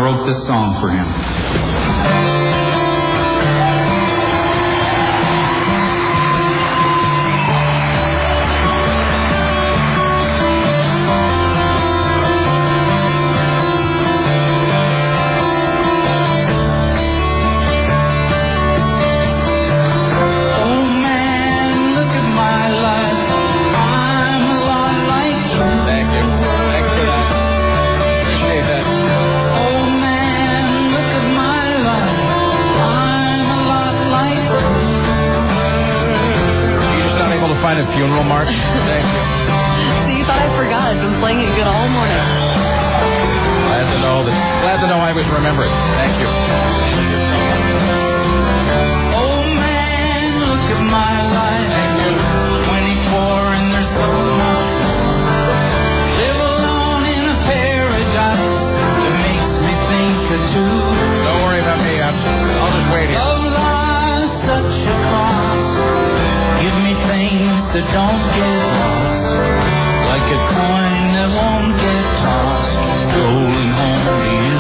wrote this song for him. Find a funeral march. Thank you. So you thought I forgot. I've been playing it good all morning. Glad to know I was remembered. Thank you. Oh man, look at my life. Thank you. 24 and there's so much. Live alone in a paradise that makes me think of two. Don't worry about me. I'll just wait here. Love lies such a cost. Give me things that don't get lost, like a coin that won't get tossed, rolling home to you.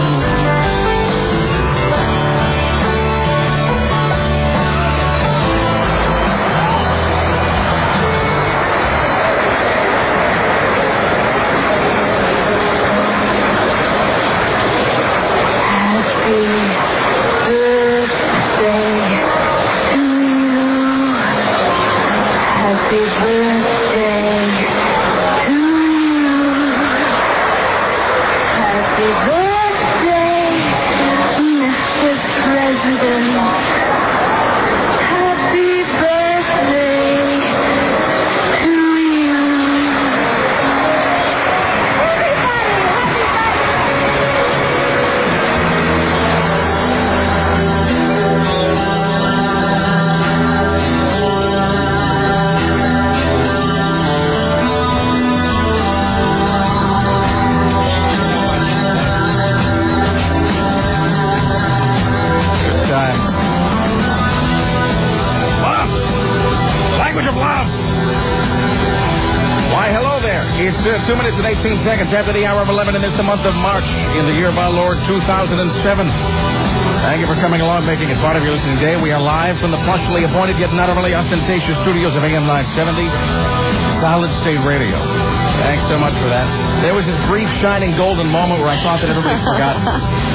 It's 2 minutes and 18 seconds after the hour of 11, and it's the month of March in the year of our Lord 2007. Thank you for coming along, making it part of your listening day. We are live from the partially appointed yet not overly ostentatious studios of AM 970, Solid State Radio. Thanks so much for that. There was this brief, shining, golden moment where I thought that everybody's forgotten.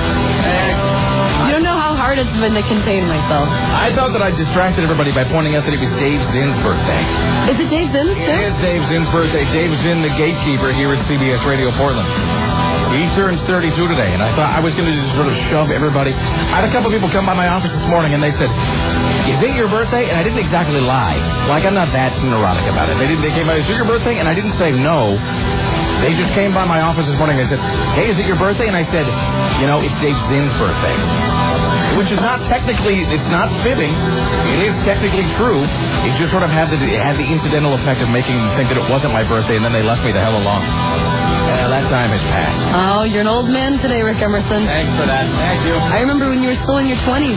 You don't know how hard it's been to contain myself. I thought that I distracted everybody by pointing out that it was Dave Zinn's birthday. Is it Dave Zinn's too? It is Dave Zinn's birthday. Dave Zinn, the gatekeeper here at CBS Radio Portland. He turns 32 today, and I thought I was going to just sort of shove everybody. I had a couple people come by my office this morning, and they said, "Is it your birthday?" And I didn't exactly lie. Like, I'm not that neurotic about it. They came by, "Is it your birthday?" And I didn't say no. They just came by my office this morning and they said, "Hey, is it your birthday?" And I said, "You know, it's Dave Zinn's birthday." Which is not technically, it's not fitting. It is technically true. It just sort of had the incidental effect of making them think that it wasn't my birthday, and then they left me the hell alone. That time has passed. Oh, you're an old man today, Rick Emerson. Thanks for that. Thank you. I remember when you were still in your 20s.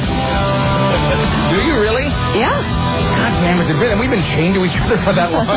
Do you really? Yeah. God damn it, and we've been chained to each other for that long.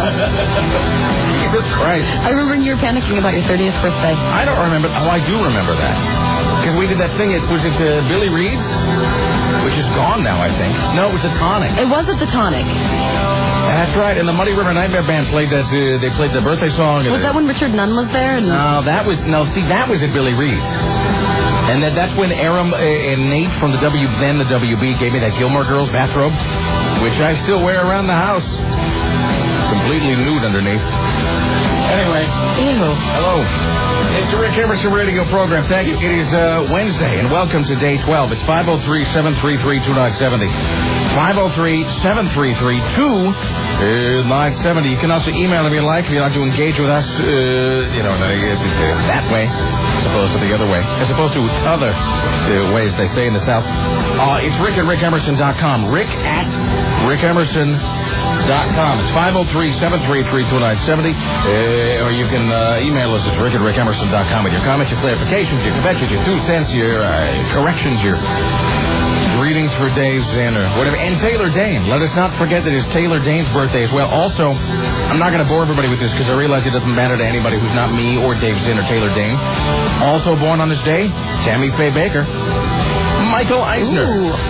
Jesus Christ. I remember when you were panicking about your 30th birthday. I don't remember. Oh, I do remember that. Because we did that thing, was it Billy Reed's? Which is gone now, I think. No, it was the Tonic. It was at the Tonic. That's right, and the Muddy River Nightmare Band played that. They played the birthday song. Was that when Richard Nunn was there? No, that was at Billy Reed's. And that's when Aram and Nate from the WB gave me that Gilmore Girls bathrobe, which I still wear around the house, completely nude underneath. Anyway. Ew. Hello. It's the Rick Emerson radio program. Thank you. It is Wednesday, and welcome to day 12. It's 503-733-2970. 503-733-2970. You can also email if you like. If you'd like to engage with us, that way, as opposed to the other way, as opposed to other ways they say in the South. It's Rick at rickemerson.com. Rick at rickemerson.com. It's 503-733-2970. Or you can email us at rick at rickemerson.com with your comments, your clarifications, your conventions, your 2 cents, your corrections, your Greetings for Dave Zinn or whatever. And Taylor Dane. Let us not forget that it's Taylor Dane's birthday as well. Also, I'm not going to bore everybody with this because I realize it doesn't matter to anybody who's not me or Dave Zinn or Taylor Dane. Also born on this day, Tammy Faye Baker. Michael Eisner.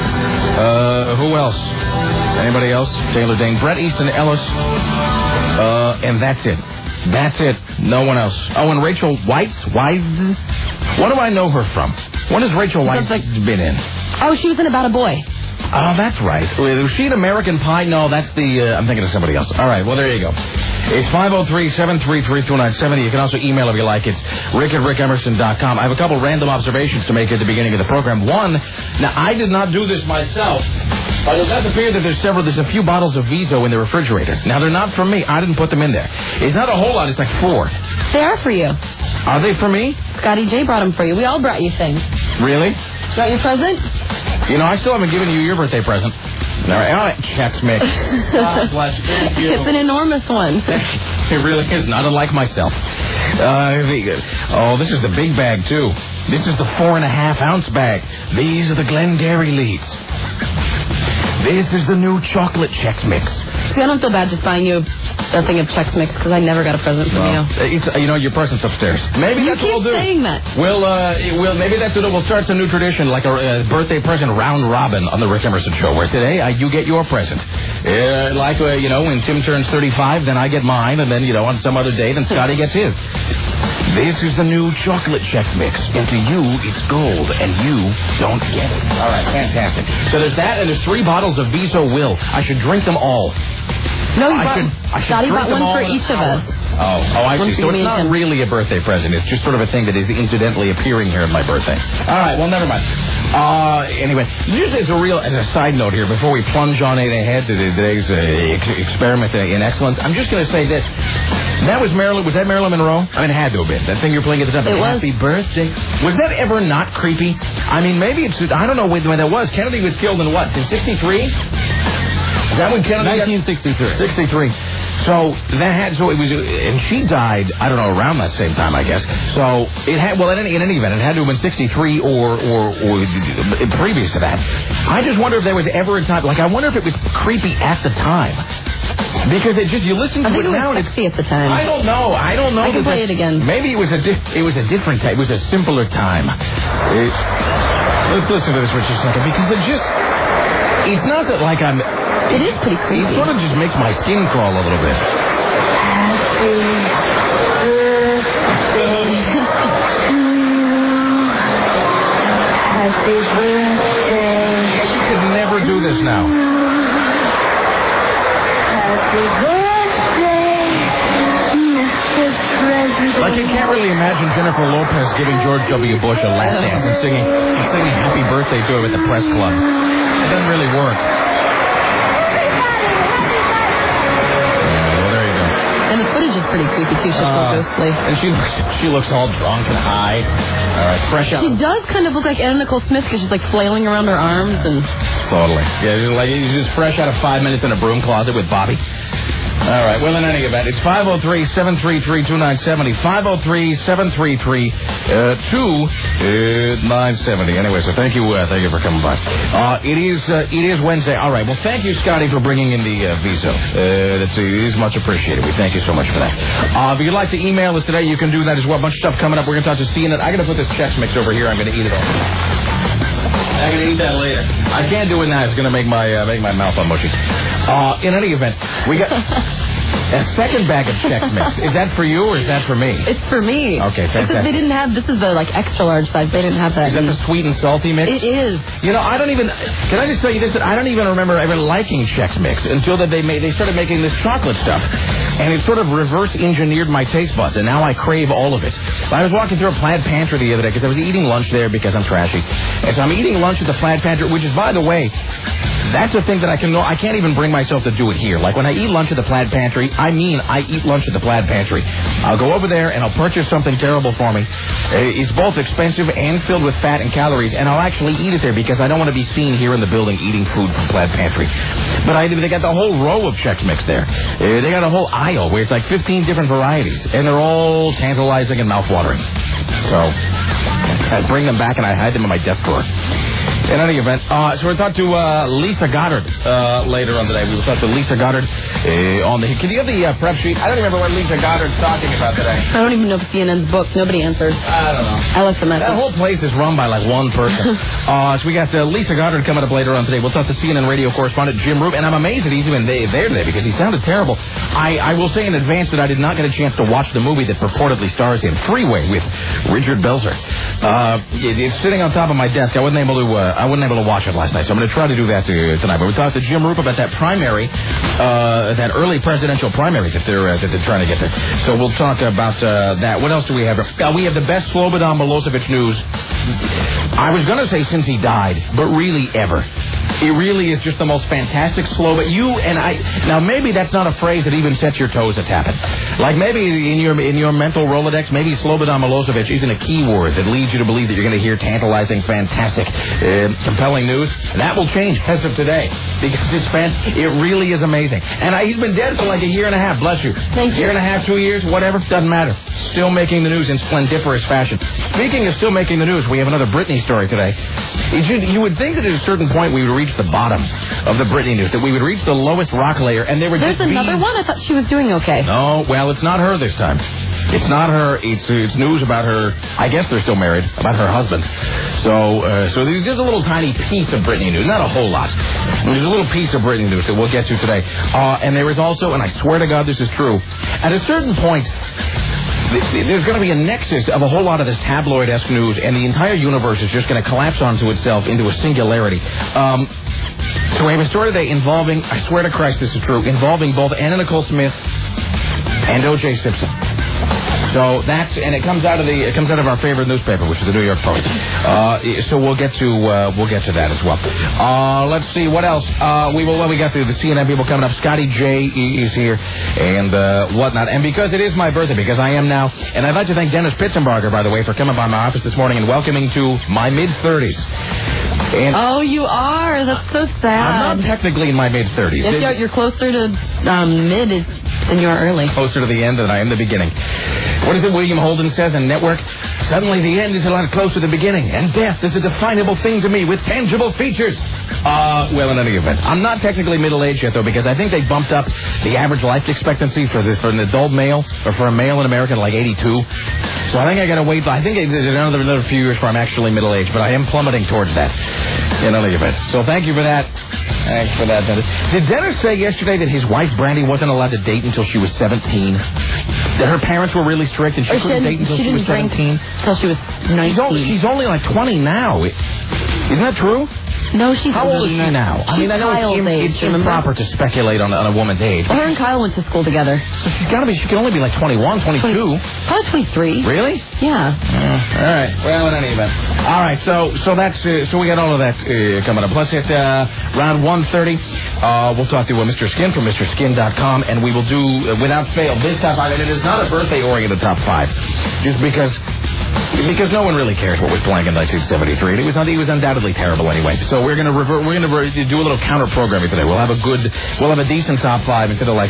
Who else? Anybody else? Taylor Dane. Brett Easton Ellis. And that's it. That's it. No one else. Oh, and Rachel Weisz. What do I know her from? What has Rachel Weisz been in? Oh, she was in About a Boy. Oh, that's right. Was she in American Pie? No, that's the... I'm thinking of somebody else. All right, well, there you go. It's 503-733-2970. You can also email if you like. It's rick@rickemerson.com. I have a couple random observations to make at the beginning of the program. One, now, I did not do this myself, but it does appear that there's a few bottles of Viso in the refrigerator. Now, they're not from me. I didn't put them in there. It's not a whole lot. It's like 4. They are for you. Are they for me? Scotty J brought them for you. We all brought you things. Really? Got your present? You know, I still haven't given you your birthday present. All right, Chex Mix. God bless you. It's an enormous one. It really is, not unlike myself. Oh, this is the big bag, too. This is the 4.5-ounce bag. These are the Glengarry Leads. This is the new chocolate Chex Mix. See, I don't feel bad just buying you a thing of Chex Mix because I never got a present from you. You know, your present's upstairs. Maybe that's what we'll do. You keep saying that. Maybe that's what we'll start some new tradition, like a birthday present round robin on the Rick Emerson Show, where today you get your present. When Tim turns 35, then I get mine, and then, on some other day, then Scotty gets his. This is the new chocolate Chex Mix. And to you, it's gold, and you don't get it. All right, fantastic. So there's that, and there's 3 bottles of Viso Will. I should drink them all. No, Scotty bought one for each of us. Oh, I see. So it's not really a birthday present. It's just sort of a thing that is incidentally appearing here at my birthday. All right, well, never mind. Anyway, just as a side note here, before we plunge on ahead to today's experiment in excellence, I'm just going to say this. Was that Marilyn Monroe? I mean, it had to have been. That thing you're playing at the top. It was. Happy birthday. Was that ever not creepy? I mean, maybe it's... I don't know when that was. Kennedy was killed in what? In 63? Is that when Kennedy... 1963. 63. So it was, and she died, I don't know, around that same time, I guess. So it had, in any event, it had to have been 63 or previous to that. I just wonder if there was ever a time, I wonder if it was creepy at the time. Because you listen to it now and it's sexy at the time. I don't know. I can play it again. Maybe it was a different time. It was a simpler time. Let's listen to this for just a second because it's not that I'm... It is pretty creepy. It sort of just makes my skin crawl a little bit. Happy birthday. You could never do this now. Happy birthday, Mr. President. You can't really imagine Jennifer Lopez giving George W. Bush a lap dance and singing happy birthday to him at the press club. It doesn't really work. And the footage is pretty creepy, too. She's so ghostly. And she looks all drunk and high. All right, fresh out. She does kind of look like Anna Nicole Smith because she's flailing around her arms and... Totally. Yeah, she's just fresh out of 5 minutes in a broom closet with Bobby. All right, well, in any event, it's 503-733-2970. 503-733-2970. Anyway, so thank you for coming by. It is Wednesday. All right, well, thank you, Scotty, for bringing in the Viso. It is much appreciated. We thank you so much for that. If you'd like to email us today, you can do that as well. A bunch of stuff coming up. We're going to talk to CNN. I'm going to put this Chex Mix over here. I'm going to eat it all. I'm going to eat that later. I can't do it now. It's going to make my mouth all mushy. In any event, we got a second bag of Chex Mix. Is that for you or is that for me? It's for me. Okay, fantastic. They didn't have, this is the extra large size. They didn't have that. Is that the sweet and salty mix? It is. Can I just tell you this, that I don't even remember ever liking Chex Mix until that they started making this chocolate stuff. And it sort of reverse engineered my taste buds, and now I crave all of it. I was walking through a Plaid Pantry the other day because I was eating lunch there because I'm trashy. And so I'm eating lunch at the Plaid Pantry, which is, by the way, that's a thing that I can't even bring myself to do it here. Like when I eat lunch at the Plaid Pantry, I eat lunch at the Plaid Pantry. I'll go over there and I'll purchase something terrible for me. It's both expensive and filled with fat and calories, and I'll actually eat it there because I don't want to be seen here in the building eating food from Plaid Pantry. But they got the whole row of Chex Mix there. They got a whole aisle where it's like 15 different varieties, and they're all tantalizing and mouthwatering. So I bring them back and I hide them in my desk drawer. In any event, so we're talking to Lisa Goddard later on today. We will talk to Lisa Goddard on the... Can you have the prep sheet? I don't remember what Lisa Goddard's talking about today. I don't even know if CNN's book. Nobody answers. I don't know. I left the message. That whole place is run by like one person. So we got Lisa Goddard coming up later on today. We'll talk to CNN radio correspondent Jim Roop, and I'm amazed that he's even there today because he sounded terrible. I will say in advance that I did not get a chance to watch the movie that purportedly stars in Freeway with Richard Belzer. It's sitting on top of my desk. I wasn't able to watch it last night, so I'm going to try to do that tonight. But we talked to Jim Roop about that primary, that early presidential primary that they're trying to get there. So we'll talk about that. What else do we have? We have the best Slobodan Milosevic news. I was going to say since he died, but really ever. It really is just the most fantastic Slobodan. You and I. Now maybe that's not a phrase that even sets your toes a tapping. Like maybe in your mental Rolodex, maybe Slobodan Milosevic isn't a key word that leads you to believe that you're going to hear tantalizing, fantastic, compelling news. That will change as of today because it really is amazing. And he's been dead for like a year and a half. Bless you. Thank you. Year and a half, 2 years, whatever, doesn't matter. Still making the news in splendiferous fashion. Speaking of still making the news, we have another Britney story today. You would think that at a certain point we would reach the bottom of the Britney news, that we would reach the lowest rock layer, and there would There's just be... another one? I thought she was doing okay. No, well, it's not her this time. It's not her. It's news about her. I guess they're still married, about her husband. So there's just a little tiny piece of Britney news, not a whole lot. There's a little piece of Britney news that we'll get to today. And there is also, and I swear to God this is true, at a certain point, there's going to be a nexus of a whole lot of this tabloid-esque news, and the entire universe is just going to collapse onto itself into a singularity. So we have a story today involving, I swear to Christ this is true, involving both Anna Nicole Smith and O.J. Simpson. So it comes out of our favorite newspaper, which is the New York Post. So we'll get to that as well. Let's see what else. We got the CNN people coming up. Scotty J is here and whatnot. And because it is my birthday, because I am now, and I'd like to thank Dennis Pitzenbarger, by the way, for coming by my office this morning and welcoming to my mid-30s. Oh, you are. That's so sad. I'm not technically in my mid-30s. Yes, you're closer to mid than you are early. Closer to the end than I am the beginning. What is it William Holden says in Network? Suddenly the end is a lot closer to the beginning, and death is a definable thing to me with tangible features. Well, in any event, I'm not technically middle-aged yet, though, because I think they bumped up the average life expectancy for an adult male, or for a male in America, to like 82. So I think I got to wait. I think it's another few years before I'm actually middle-aged, but I am plummeting towards that. In any event. So thank you for that. Thanks for that, Dennis. Did Dennis say yesterday that his wife, Brandy, wasn't allowed to date until she was 17? That her parents were really strict and she couldn't date until she was 17? Until she was 19. She's only like 20 now. Isn't that true? No, she's... How old is she now? I mean, I know it's improper to speculate on a woman's age. Well, her and Kyle went to school together. So she can only be like 21, 22. Probably 23. Really? Yeah. All right. Well, in any event. All right, so that's so we got all of that coming up. Plus at round 1:30, we'll talk to Mr. Skin from MrSkin.com, and we will do, without fail, this top 5. And it is not a birthday-oriented top 5, just because no one really cares what was playing in 1973. And he was undoubtedly terrible anyway. So we're going to do a little counter programming today. We'll have a decent top 5 instead of like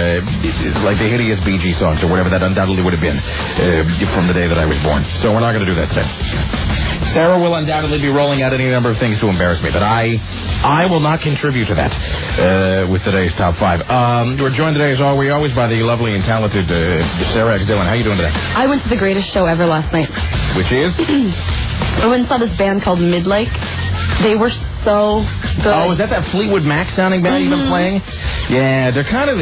the hideous Bee Gees songs or whatever that undoubtedly would have been from the day that I was born. So we're not going to do that today. Sarah will undoubtedly be rolling out any number of things to embarrass me, but I will not contribute to that with today's top 5. We're joined today, as always, by the lovely and talented Sarah X. Dillon. How are you doing today? I went to the greatest show ever last night. Which is? I went and saw this band called Midlake. They were so good. Oh, is that Fleetwood Mac sounding band you've been playing? Yeah, they kind of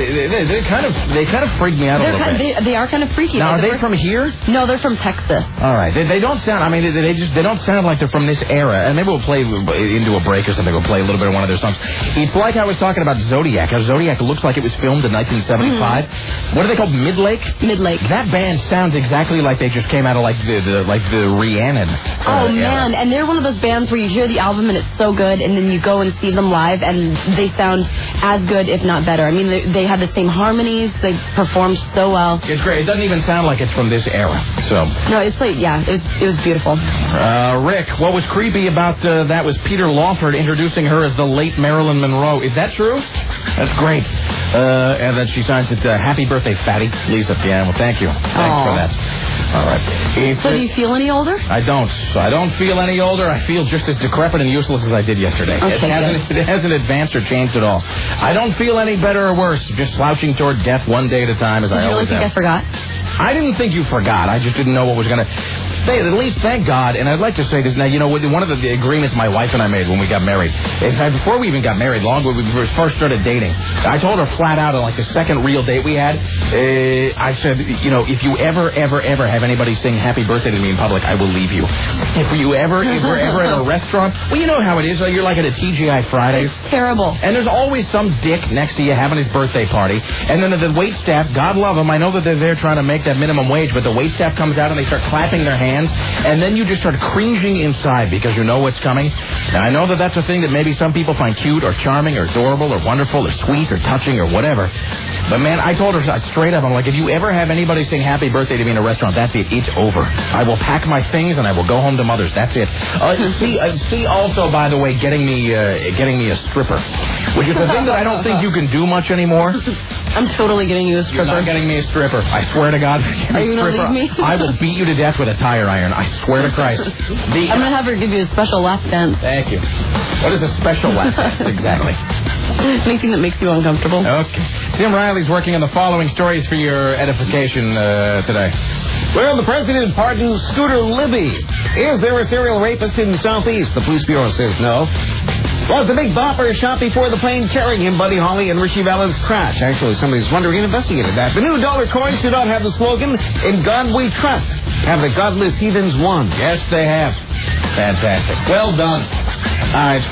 freak me out a little bit. They are kind of freaky. Now, are they from here? No, they're from Texas. All right, they don't sound. I mean, they don't sound like they're from this era. And maybe we'll play into a break or something. We'll play a little bit of one of their songs. It's like I was talking about Zodiac. How Zodiac looks like it was filmed in 1975. What are they called? Midlake. Midlake. That band sounds exactly like they just came out of like the Rhiannon. Oh man, and they're one of those bands where you hear the album and it's so good, and then you go and see them live and they sound as good, if not not better. I mean, they had the same harmonies. They performed so well. It's great. It doesn't even sound like it's from this era. So no, it's like it was beautiful. Rick, what was creepy about that was Peter Lawford introducing her as the late Marilyn Monroe. Is that true? That's great. And then she signs it, happy birthday, fatty. Lisa, yeah, well, thank you. Thanks for that. All right. So do you feel any older? I don't. So I don't feel any older. I feel just as decrepit and useless as I did yesterday. Okay, it hasn't advanced or changed at all. I don't feel any better or worse. Just slouching toward death one day at a time as I always think have. I forgot? I didn't think you forgot. I just didn't know what was going to... At least, thank God, and I'd like to say this now, you know, one of the agreements my wife and I made when we got married, in fact, before we even got married, long when we first started dating, I told her flat out on like the second real date we had, I said, you know, if you ever have anybody sing happy birthday to me in public, I will leave you. If we're ever at a restaurant, well, you know how it is, you're like at a TGI Fridays. It's terrible. And there's always some dick next to you having his birthday party, and then the wait staff, God love them, I know that they're there trying to make that minimum wage, but the wait staff comes out and they start clapping their hands, and then you just start cringing inside because you know what's coming. Now, I know that that's a thing that maybe some people find cute or charming or adorable or wonderful or sweet or touching or whatever. But, man, I told her straight up, I'm like, if you ever have anybody sing happy birthday to me in a restaurant, that's it. It's over. I will pack my things and I will go home to Mother's. That's it. See also, by the way, getting me a stripper, which is a thing that I don't think you can do much anymore. I'm totally getting you a stripper. You're not getting me a stripper. I swear to God. Are you going to leave me? I will beat you to death with a tire iron. I swear to Christ. I'm going to have her give you a special lap dance. Thank you. What is a special lap dance exactly? Anything that makes you uncomfortable. Okay. Tim Riley's working on the following stories for your edification today. Well, the president pardons Scooter Libby. Is there a serial rapist in the Southeast? The police bureau says no. Was the Big Bopper shot before the plane carrying him, Buddy Holly, and Richie Valens crash? Actually, somebody's wondering and investigated that. The new dollar coins do not have the slogan, "In God We Trust." Have the godless heathens won? Yes, they have. Fantastic. Well done. All right, it's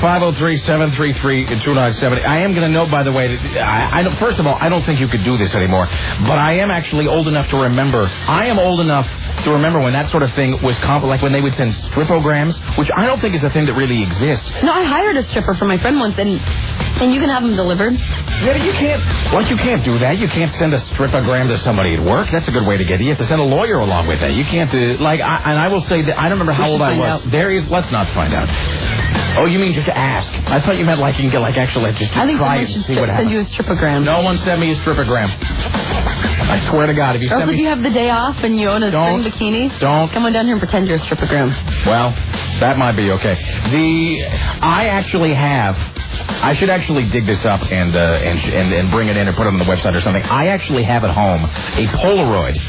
503-733-2970. I am going to note, by the way, that first of all, I don't think you could do this anymore, but I am actually old enough to remember. I am old enough to remember when that sort of thing was like when they would send stripograms, which I don't think is a thing that really exists. No, I hired a stripper for my friend once, and you can have them delivered. Yeah, you can't. Well, you can't do that. You can't send a stripogram to somebody at work. That's a good way to get it. You have to send a lawyer along with that. You can't do and I will say that I don't remember how old I was. Let's not find out. Oh, you mean just to ask? I thought you meant like you can get actually just try it and see what happens. Send you a stripogram. No one sent me a stripogram. I swear to God, if you send me... if you have the day off and you own a string bikini, come on down here and pretend you're a stripogram. Well, that might be okay. I should actually dig this up and bring it in or put it on the website or something. I actually have at home a Polaroid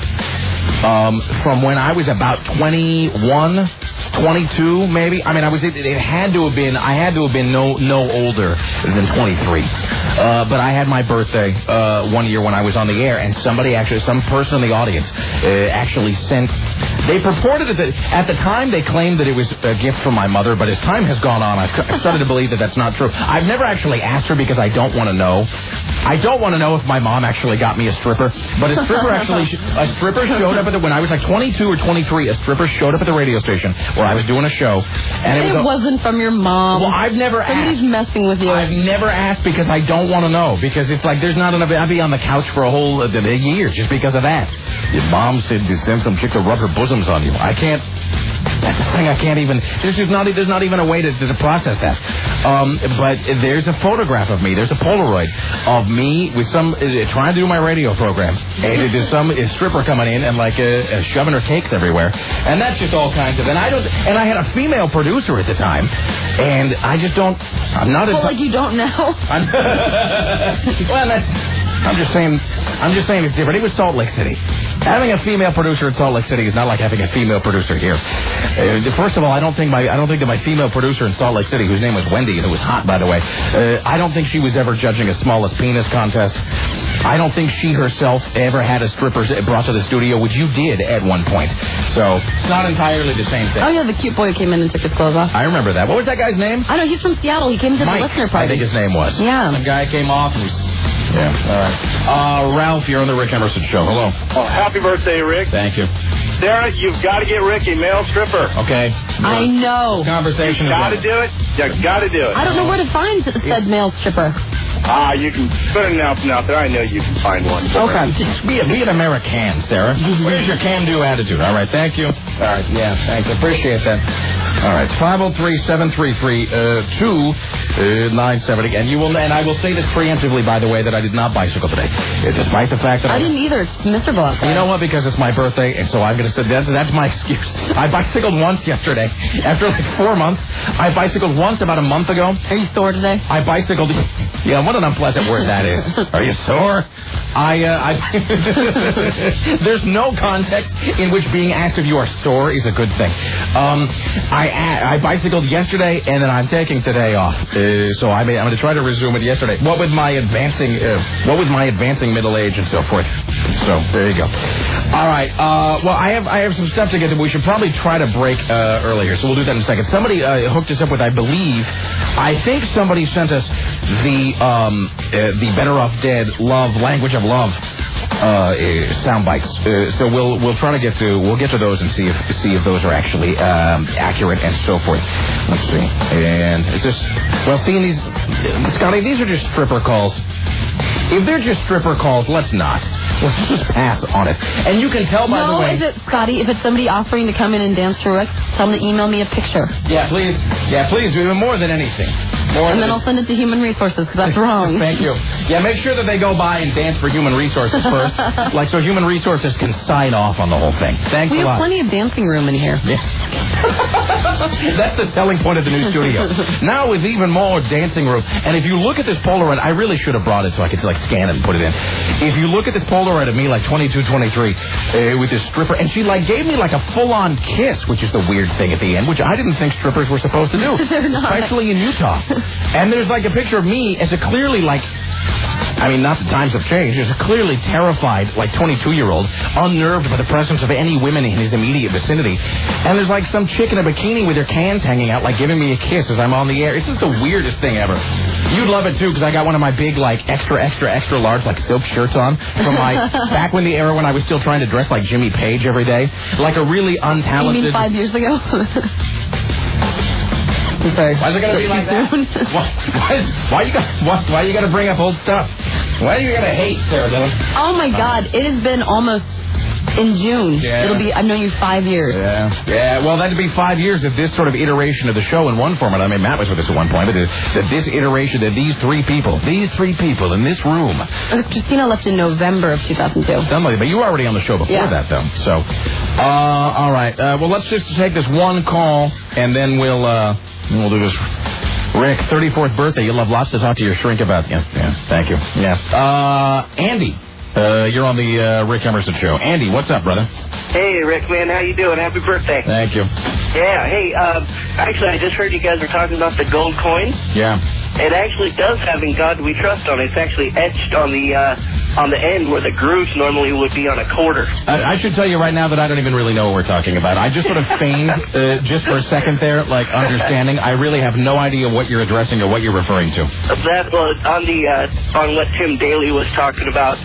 from when I was about 21, 22, maybe. I mean, I had to have been no older than 23. But I had my birthday one year when I was on the air, and some person in the audience actually sent. They purported that at the time they claimed that it was a gift from my mother, but as time has gone on, I've started to believe that that's not true. I've never actually asked her because I don't want to know. I don't want to know if my mom actually got me a stripper, but a stripper showed up when I was like 22 or 23. A stripper showed up at the radio station where I was doing a show, and it wasn't from your mom. Well, I've never asked. Somebody's messing with you. I've never asked because I don't want to know, because it's like there's not enough. I'd be on the couch for a whole year just because of that. Your mom said to send some chick to rub her bosoms on you. I can't. That's the thing. I can't even. There's not even a way to process that. But there's a photograph of me. There's a Polaroid of me with some trying to do my radio program, and there's some stripper coming in and like shoving her cakes everywhere, and that's just all kinds of. And I had a female producer at the time, and I just don't. I'm not. Well, like you don't know. Well, I'm just saying it's different. It was Salt Lake City. Having a female producer in Salt Lake City is not like having a female producer here. First of all, I don't think that my female producer in Salt Lake City, whose name was Wendy, and it was hot, by the way, I don't think she was ever judging a smallest penis contest. I don't think she herself ever had a stripper brought to the studio, which you did at one point. So it's not entirely the same thing. Oh, yeah, the cute boy who came in and took his clothes off. I remember that. What was that guy's name? I know, he's from Seattle. He came to Mike, the listener party. I think his name was. Yeah. The guy came off and yeah, all right. Ralph, you're on the Rick Emerson Show. Hello. Oh, happy birthday, Rick. Thank you. Sarah, you've got to get Rick a male stripper. Okay. I know. Conversation. You got to do it. You got to do it. I don't know where to find said male stripper. You can put an announcement out there. I know you can find one. Okay. Just be an American, Sarah. Where's your can-do attitude? All right, thank you. All right, yeah, thanks. Appreciate that. All right, it's 503-733-2970. And I will say this preemptively, by the way, that I did not bicycle today. Despite the fact that I didn't either. It's miserable outside. You know what? Because it's my birthday, and so I'm going to say that's my excuse. I bicycled once yesterday. After like 4 months, I bicycled once about a month ago. Are you sore today? I bicycled. Yeah, what an unpleasant word that is. Are you sore? There's no context in which being asked if you are sore is a good thing. I bicycled yesterday, and then I'm taking today off. So I'm going to try to resume it yesterday. What with my advancing middle age and so forth. So there you go. All right. Well, I have some stuff to get to. We should probably try to break earlier, so we'll do that in a second. Somebody hooked us up with, I think somebody sent us the Better Off Dead language of love sound bites. So we'll try to get to those and see if those are actually accurate and so forth. Let's see. And it's just seeing these, Scotty, these are just stripper calls. If they're just stripper calls, let's not. Let's just pass on it. And you can tell by the way. No, is it, Scotty, if it's somebody offering to come in and dance for us, tell them to email me a picture. Yeah, please. Yeah, please. Even more than anything. And then I'll send it to Human Resources, because that's wrong. Thank you. Yeah, make sure that they go by and dance for Human Resources first. So Human Resources can sign off on the whole thing. Thanks a lot. We have plenty of dancing room in here. Yes. That's the selling point of the new studio. Now with even more dancing room. And if you look at this Polaroid, I really should have brought it so I could scan it and put it in. If you look at this Polaroid of me 22, 23 with this stripper, and she gave me a full-on kiss, which is the weird thing at the end, which I didn't think strippers were supposed to do. They're not. Especially in Utah. And there's a picture of me as a clearly not the times have changed, as a clearly terrified 22-year-old, unnerved by the presence of any women in his immediate vicinity. And there's some chick in a bikini with her cans hanging out, giving me a kiss as I'm on the air. It's just the weirdest thing ever. You'd love it too, because I got one of my big extra large silk shirts on from back when the era when I was still trying to dress like Jimmy Page every day, a really untalented. You mean 5 years ago? Why is it going to be like that? Why you got to bring up old stuff? Why are you going to hate Sarah Dillon? Oh my God! It has been almost in June. Yeah. It'll be. I've known you 5 years. Yeah. Well, that'd be 5 years of this sort of iteration of the show in one format. I mean, Matt was with us at one point, but that this iteration, that these three people in this room. Christina left in November of 2002. Somebody, but you were already on the show before that, though. So, all right. Well, let's just take this one call, and then we'll do this. Rick, 34th birthday. You'll have lots to talk to your shrink about. Yeah, thank you. Yeah. Andy, you're on the Rick Emerson Show. Andy, what's up, brother? Hey, Rick, man. How you doing? Happy birthday. Thank you. Yeah, hey, actually, I just heard you guys were talking about the gold coin. Yeah. It actually does have "In God We Trust" on it. It's actually etched on the end where the grooves normally would be on a quarter. I should tell you right now that I don't even really know what we're talking about. I just sort of feigned, just for a second there, understanding. I really have no idea what you're addressing or what you're referring to. That was on what Tim Daly was talking about.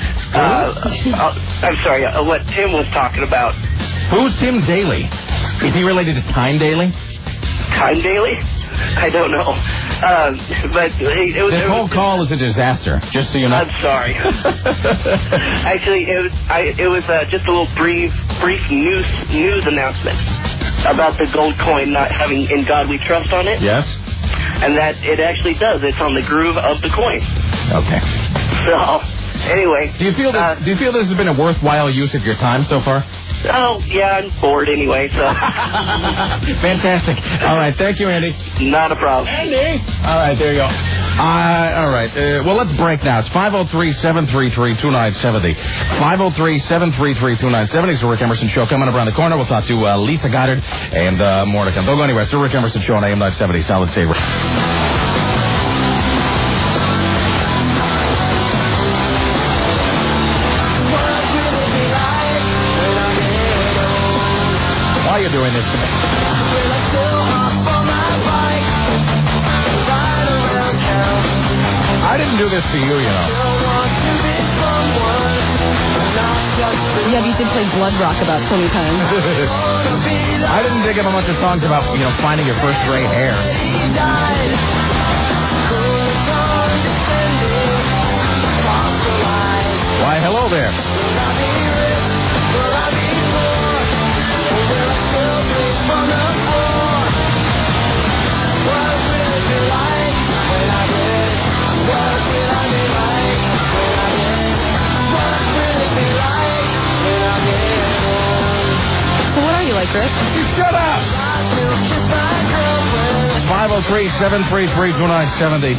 I'm sorry, what Tim was talking about. Who's Tim Daly? Is he related to Time Daly? Time Daly? I don't know. But this whole call is a disaster, just so you know. I'm sorry. Actually, it was just a little brief news announcement about the gold coin not having "In God We Trust" on it. Yes. And that it actually does. It's on the groove of the coin. Okay. So, anyway. Do you feel this has been a worthwhile use of your time so far? Oh, yeah, I'm bored anyway, so. Fantastic. All right, thank you, Andy. Not a problem. Andy! All right, there you go. All right, well, let's break now. It's 503-733-2970. 503-733-2970. It's the Rick Emerson Show. Coming up around the corner, we'll talk to Lisa Goddard and more to come. Don't go anywhere. It's the Rick Emerson Show on AM 970. Solid State. Why are you doing this to me? I didn't do this to you, you know. Yeah, you did play Blood Rock about 20 times. I didn't dig up a bunch of songs about, finding your first gray hair. Why, hello there. What are you like, Chris? Shut up! 503-733-2970.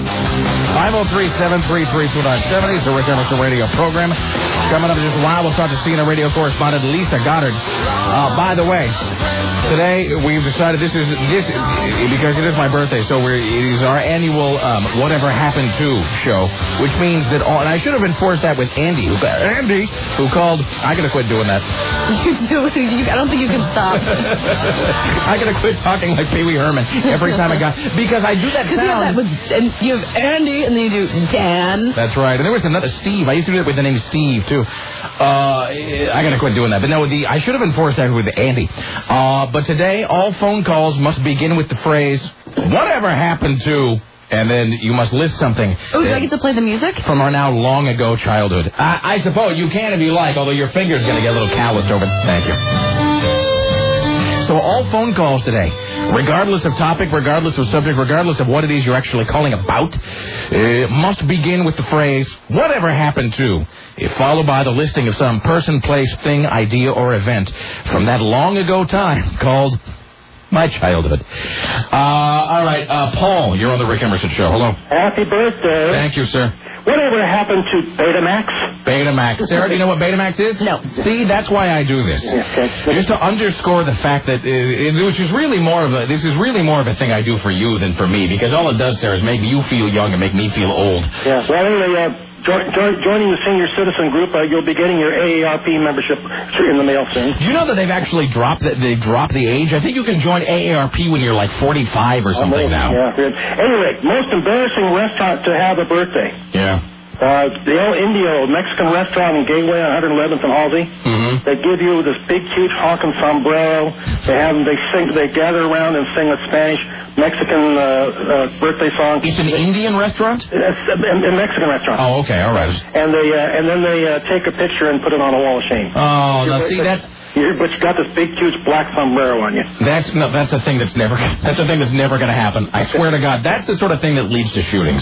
503-733-2970 is the Rick Emerson radio program. Coming up in just a while, we'll talk to CNN radio correspondent Lisa Goddard. By the way, today we've decided this because it is my birthday, so it is our annual Whatever Happened To show, which means that and I should have enforced that with Andy, who called. I gotta quit doing that. I don't think you can stop. I gotta quit talking like Pee Wee Herman every time I got, because I do that sound. You have Andy, and then you do Dan. That's right. And there was another Steve. I used to do it with the name Steve too. I gotta quit doing that. But no, I should have enforced that with Andy. But today, all phone calls must begin with the phrase, "Whatever happened to?" And then you must list something. Oh, do I get to play the music? From our now long ago childhood. I suppose you can if you like, although your finger's going to get a little calloused over it. Thank you. So all phone calls today, regardless of topic, regardless of subject, regardless of what it is you're actually calling about, must begin with the phrase, "Whatever happened to?" Followed by the listing of some person, place, thing, idea, or event from that long ago time called my childhood. All right, Paul, you're on the Rick Emerson Show. Hello. Happy birthday. Thank you, sir. Whatever happened to Betamax? Betamax. Sarah, do you know what Betamax is? No. See, that's why I do this. Just to underscore the fact that this is really more of a thing I do for you than for me, because all it does, Sarah, is make you feel young and make me feel old. Yeah. Well, anyway, joining the senior citizen group, you'll be getting your AARP membership in the mail soon. Do you know that they've actually dropped the age? I think you can join AARP when you're like 45 or something now. Yeah. Good. Anyway, most embarrassing restaurant to have a birthday. Yeah. The El Indio Mexican restaurant in Gateway on 111th and Halsey. Mm-hmm. They give you this big, huge honking sombrero. They gather around and sing a Spanish Mexican birthday song. It's an Indian restaurant? It's a Mexican restaurant. Oh, okay, all right. And then they take a picture and put it on a wall of shame. Oh, now see, that's. But you got this big, huge black sombrero on you. That's a thing that's never going to happen. I swear to God, that's the sort of thing that leads to shootings.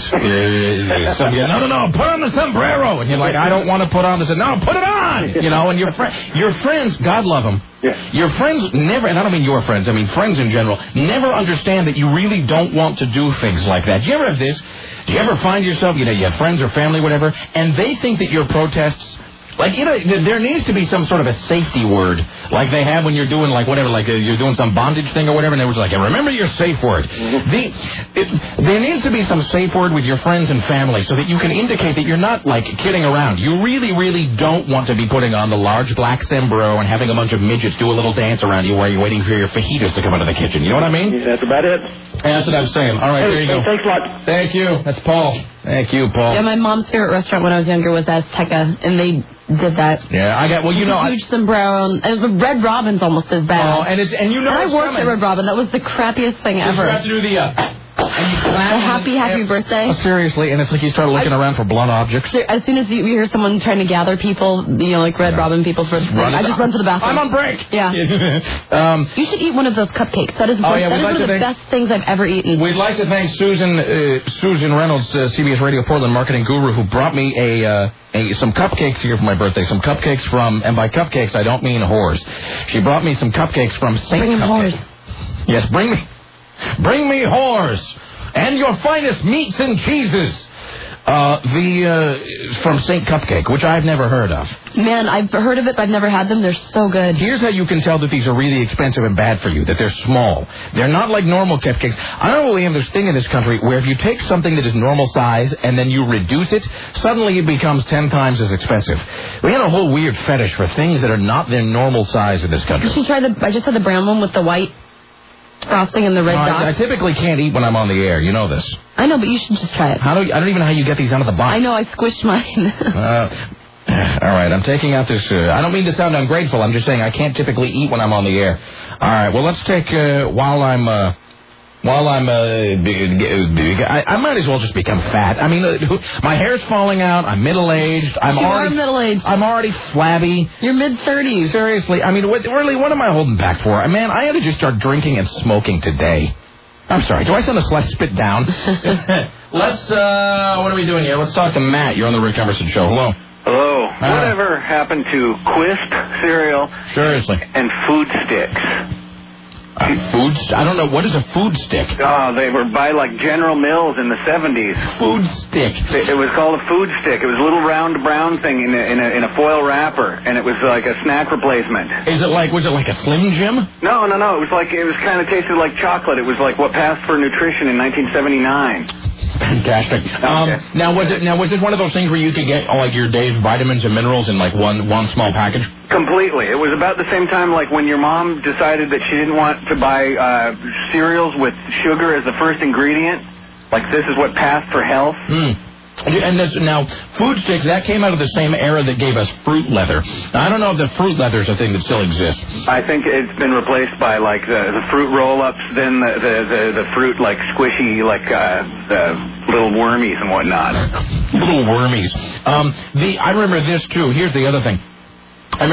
No, put on the sombrero, and you're like, I don't want to put on this. No, put it on. And your friends, God love them. Yes. Your friends never, and I don't mean your friends, I mean friends in general, never understand that you really don't want to do things like that. Do you ever have this? Do you ever find yourself, you have friends or family, whatever, and they think that your protests. There needs to be some sort of a safety word, like they have when you're doing, you're doing some bondage thing or whatever, and they were like, remember your safe word. There needs to be some safe word with your friends and family so that you can indicate that you're not, kidding around. You really, really don't want to be putting on the large black sombrero and having a bunch of midgets do a little dance around you while you're waiting for your fajitas to come out of the kitchen. You know what I mean? That's about it. That's what I'm saying. All right, there you go. Thanks a lot. Thank you. That's Paul. Thank you, Paul. Yeah, my mom's favorite restaurant when I was younger was Azteca, and they did that. Yeah, I got. Well, huge sombrero, and Red Robin's almost as bad. Oh, and I worked at Red Robin. That was the crappiest thing ever. You have to do the. And you clap happy birthday. Oh, seriously, and it's like you start looking around for blunt objects. As soon as you hear someone trying to gather people, like Red Robin people, I just run to the bathroom. I'm on break. Yeah. You should eat one of those cupcakes. That is one of the best things I've ever eaten. We'd like to thank Susan Reynolds, CBS Radio Portland marketing guru, who brought me some cupcakes here for my birthday. Some cupcakes and by cupcakes I don't mean whores. She brought me some cupcakes from Saint Bring Cupcakes. whores. Yes, bring me whores and your finest meats and cheeses. From Saint Cupcake, which I've never heard of. Man, I've heard of it, but I've never had them. They're so good. Here's how you can tell that these are really expensive and bad for you, that they're small. They're not like normal cupcakes. I don't know, William, there's this thing in this country where if you take something that is normal size and then you reduce it, suddenly it becomes 10 times as expensive. We have a whole weird fetish for things that are not their normal size in this country. You should try I just had the brown one with the white frosting and the red dot. I typically can't eat when I'm on the air. You know this. I know, but you should just try it. I don't even know how you get these out of the box. I know, I squished mine. All right, I'm taking out this. I don't mean to sound ungrateful. I'm just saying I can't typically eat when I'm on the air. All right, well, let's take while I'm While I'm big, I might as well just become fat. I mean, my hair's falling out. I'm middle-aged. You are middle-aged. I'm already flabby. You're mid-30s. Seriously, I mean, what am I holding back for? Man, I had to just start drinking and smoking today. I'm sorry. Do I sound a spit down? Let's, what are we doing here? Let's talk to Matt. You're on the Rick Emerson Show. Hello. Hello. Whatever happened to Quisp cereal Seriously. and food sticks? I don't know. What is a food stick? Oh, they were by like General Mills in the 70s. Food stick. It was called a food stick. It was a little round brown thing in a foil wrapper, and it was like a snack replacement. Was it like a Slim Jim? No. It was kind of tasted like chocolate. It was like what passed for nutrition in 1979. Fantastic. Now was it one of those things where you could get like your day's vitamins and minerals in like one small package? Completely. It was about the same time like when your mom decided that she didn't want to buy cereals with sugar as the first ingredient. Like this is what passed for health. And now, food sticks, that came out of the same era that gave us fruit leather. Now, I don't know if the fruit leather is a thing that still exists. I think it's been replaced by, like, the fruit roll-ups, then the fruit, like, squishy, like, the little wormies and whatnot. Little wormies. I remember this, too. Here's the other thing. I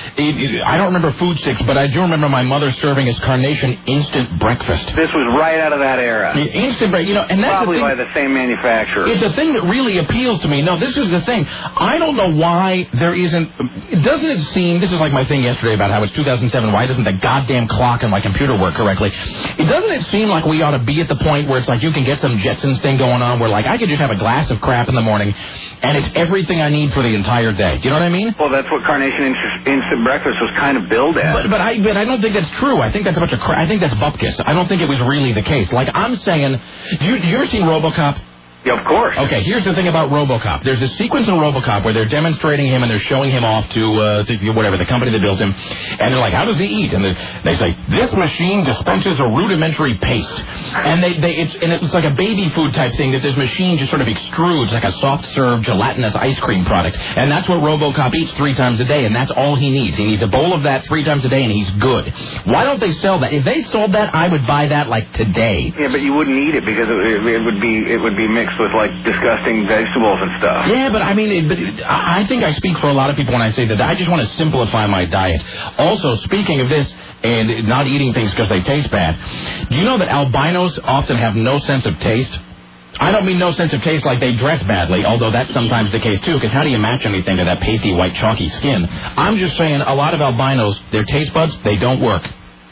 don't remember food sticks, but I do remember my mother serving us Carnation instant breakfast. This was right out of that era. Instant breakfast, and that's probably by the same manufacturer. It's a thing that really appeals to me. No, this is the thing. I don't know why there isn't. Doesn't it seem? This is like my thing yesterday about how it's 2007. Why doesn't the goddamn clock on my computer work correctly? Doesn't it seem like we ought to be at the point where it's like you can get some Jetsons thing going on, where like I could just have a glass of crap in the morning, and it's everything I need for the entire day. Do you know what I mean? Well, that's what Carnation instant breakfast was kind of billed as. But I don't think that's true. I think that's a bunch of crap. I think that's bupkis. I don't think it was really the case. Like I'm saying, you ever seen RoboCop? Yeah, of course. Okay, here's the thing about RoboCop. There's a sequence in RoboCop where they're demonstrating him and they're showing him off to whatever, the company that builds him. And they're like, how does he eat? And they say, this machine dispenses a rudimentary paste. And it's like a baby food type thing that this machine just sort of extrudes like a soft-serve gelatinous ice cream product. And that's what RoboCop eats 3 times a day, and that's all he needs. He needs a bowl of that 3 times a day, and he's good. Why don't they sell that? If they sold that, I would buy that like today. Yeah, but you wouldn't eat it because it would be mixed with like disgusting vegetables and stuff. Yeah, but I mean, I think I speak for a lot of people when I say that I just want to simplify my diet. Also, speaking of this and not eating things because they taste bad, do you know that albinos often have no sense of taste? I don't mean no sense of taste like they dress badly, although that's sometimes the case too, because how do you match anything to that pasty white chalky skin? I'm just saying a lot of albinos, their taste buds, they don't work.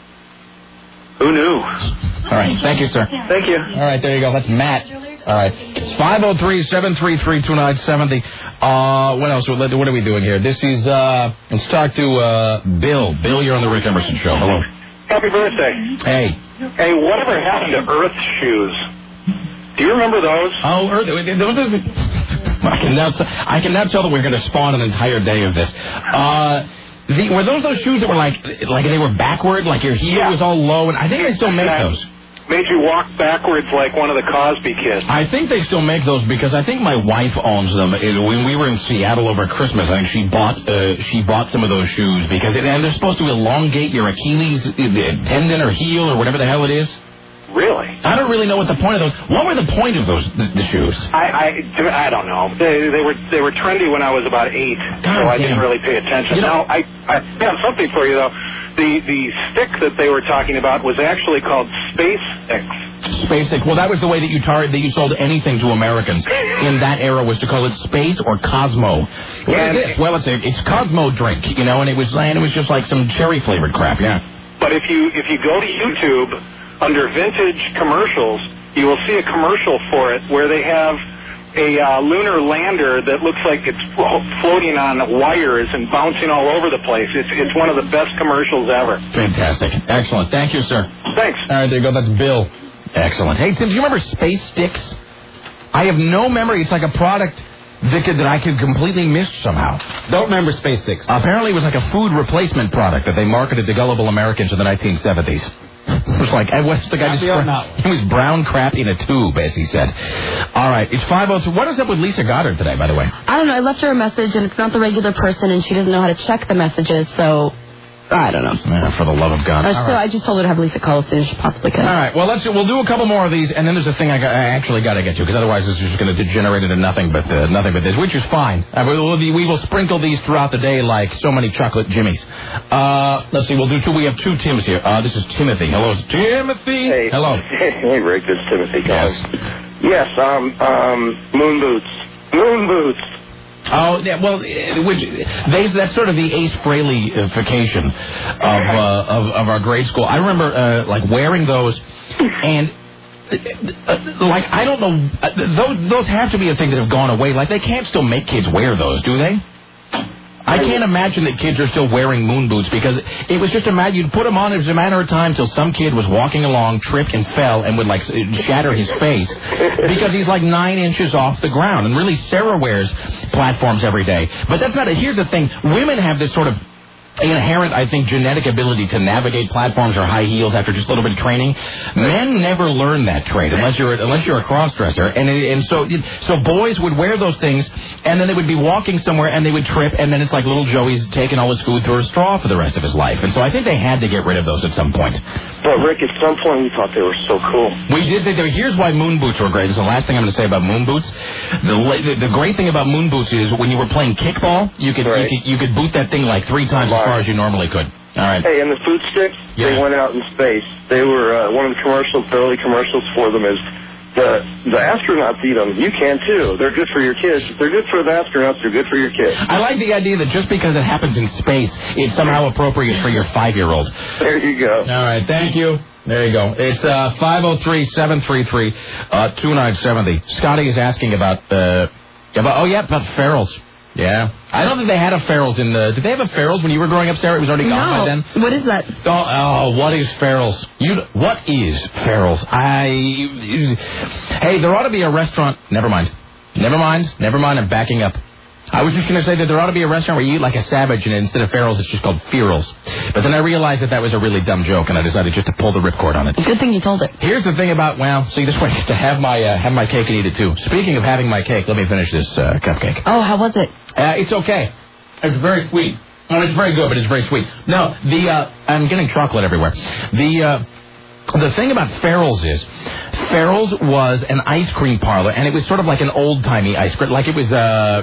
Who knew? All right, thank you, sir. Thank you. All right, there you go. That's Matt. All right. It's 503-733-2970. What else? What are we doing here? This is, let's talk to Bill. Bill, you're on the Rick Emerson Show. Hello. Happy birthday. Hey. Hey, whatever happened to Earth shoes? Do you remember those? Oh, Earth. I can now tell that we're going to spawn an entire day of this. Were those shoes that were like they were backward, like your heel was all low? And I think they still make those. Made you walk backwards like one of the Cosby kids. I think they still make those because I think my wife owns them. When we were in Seattle over Christmas, I think she bought some of those shoes because they're supposed to elongate your Achilles tendon or heel or whatever the hell it is. Really? I don't really know what the point of those. What were the point of those the shoes? I don't know. They were trendy when I was about 8, so I didn't really pay attention. Now I have something for you though. The stick that they were talking about was actually called Space Sticks. Space Stick. Well, that was the way that you sold anything to Americans in that era, was to call it Space or Cosmo. What is this? Well, it's Cosmo drink, and it was just like some cherry flavored crap. Yeah. But if you go to YouTube under vintage commercials, you will see a commercial for it where they have a lunar lander that looks like it's floating on wires and bouncing all over the place. It's one of the best commercials ever. Fantastic. Excellent. Thank you, sir. Thanks. All right, there you go. That's Bill. Excellent. Hey, Tim, do you remember Space Sticks? I have no memory. It's like a product that I could completely miss somehow. Don't remember Space Sticks. Apparently it was like a food replacement product that they marketed to gullible Americans in the 1970s. It was like, what's the guy just... It was brown crap in a tube, as he said. All right, it's 5:02. What is up with Lisa Goddard today, by the way? I don't know. I left her a message, and it's not the regular person, and she doesn't know how to check the messages, so I don't know. For the love of God. I just told her to have Lisa call as soon as she possibly can. All right. Well, we'll do a couple more of these, and then there's a thing I actually got to get to, because otherwise this is just going to degenerate into nothing but this, which is fine. We will sprinkle these throughout the day like so many chocolate jimmies. Let's see. We'll do two. We have two Tims here. This is Timothy. Hello, Timothy. Hey. Hello. Hey, Rick. This is Timothy. Yes. Moon boots. Moon boots. Oh, yeah, well, that's sort of the Ace Frehley-ification of our grade school. I remember, wearing those, and, I don't know, those have to be a thing that have gone away. Like, they can't still make kids wear those, do they? I can't imagine that kids are still wearing moon boots, because it was just you'd put them on, it was a matter of time till some kid was walking along, tripped and fell, and would shatter his face, because he's 9 inches off the ground. And really, Sarah wears platforms every day. But that's not it. Here's the thing. Women have this sort of inherent, I think, genetic ability to navigate platforms or high heels after just a little bit of training. Men never learn that trait unless you're a cross-dresser, and so boys would wear those things, and then they would be walking somewhere and they would trip, and then it's like little Joey's taking all his food through a straw for the rest of his life. And so I think they had to get rid of those at some point. But Rick, at some point we thought they were so cool. We did think here's why moon boots were great. This is the last thing I'm going to say about moon boots. The great thing about moon boots is when you were playing kickball, you could boot that thing 3 times as far as you normally could. All right. Hey, and the food sticks, they went out in space. They were one of the early commercials for them is the astronauts eat them. You can too. They're good for your kids. If they're good for the astronauts, they're good for your kids. I like the idea that just because it happens in space, it's somehow appropriate for your 5-year-old. There you go. All right. Thank you. There you go. It's 503-733-2970. Scotty is asking about Farrell's. Yeah. I don't think they had a Farrell's in the... Did they have a Farrell's when you were growing up, Sarah? It was already gone by then? What is that? Oh, what is Farrell's? What is Farrell's? Hey, there ought to be a restaurant... Never mind. I'm backing up. I was just going to say that there ought to be a restaurant where you eat like a savage, and instead of Farrell's, it's just called Fearles. But then I realized that was a really dumb joke, and I decided just to pull the ripcord on it. Good thing you told it. Here's the thing about, this way I get to have my cake and eat it too. Speaking of having my cake, let me finish this cupcake. Oh, how was it? It's okay. It's very sweet. Well, it's very good, but it's very sweet. No, I'm getting chocolate everywhere. The thing about Farrell's is, Farrell's was an ice cream parlor, and it was sort of like an old-timey ice cream. Like it was,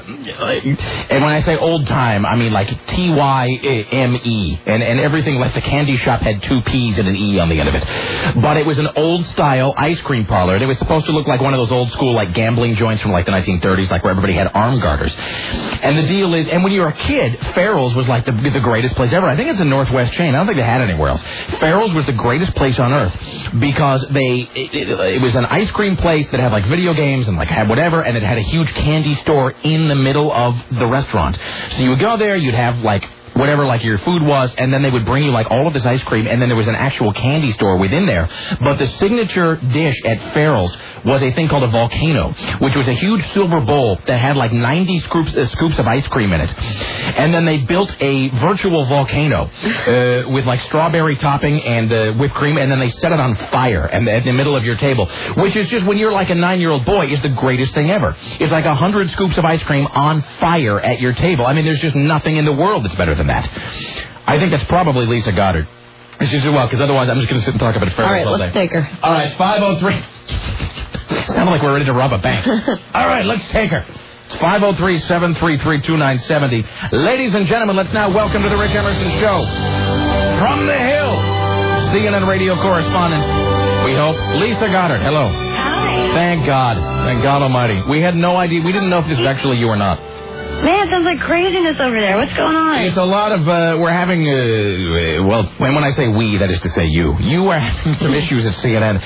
and when I say old-time, I mean like T-Y-M-E, and everything, like the candy shop had 2 P's and an E on the end of it. But it was an old-style ice cream parlor, and it was supposed to look like one of those old-school, gambling joints from, the 1930s, where everybody had arm garters. And the deal is, and when you were a kid, Farrell's was, the greatest place ever. I think it's a Northwest chain. I don't think they had it anywhere else. Farrell's was the greatest place on earth, because it was an ice cream place that had video games and had whatever, and it had a huge candy store in the middle of the restaurant. So you would go there, you'd have whatever your food was, and then they would bring you all of this ice cream, and then there was an actual candy store within there. But the signature dish at Farrell's was a thing called a volcano, which was a huge silver bowl that had 90 scoops of ice cream in it. And then they built a virtual volcano with strawberry topping and whipped cream, and then they set it on fire in the middle of your table, which is just, when you're a 9-year-old boy, is the greatest thing ever. It's 100 scoops of ice cream on fire at your table. I mean, there's just nothing in the world that's better than that. I think that's probably Lisa Goddard. Because otherwise I'm just going to sit and talk about it forever. All right, let's take her. All right, it's 503. Sound like we're ready to rob a bank. All right, let's take her. It's 503-733-2970. Ladies and gentlemen, let's now welcome to the Rick Emerson Show, from the Hill, CNN radio correspondent, we hope, Lisa Goddard. Hello. Hi. Thank God. Thank God Almighty. We had no idea. We didn't know if this was actually you or not. Man, it sounds like craziness over there. What's going on? It's a lot of, we're having, when I say we, that is to say you. You are having some issues at CNN.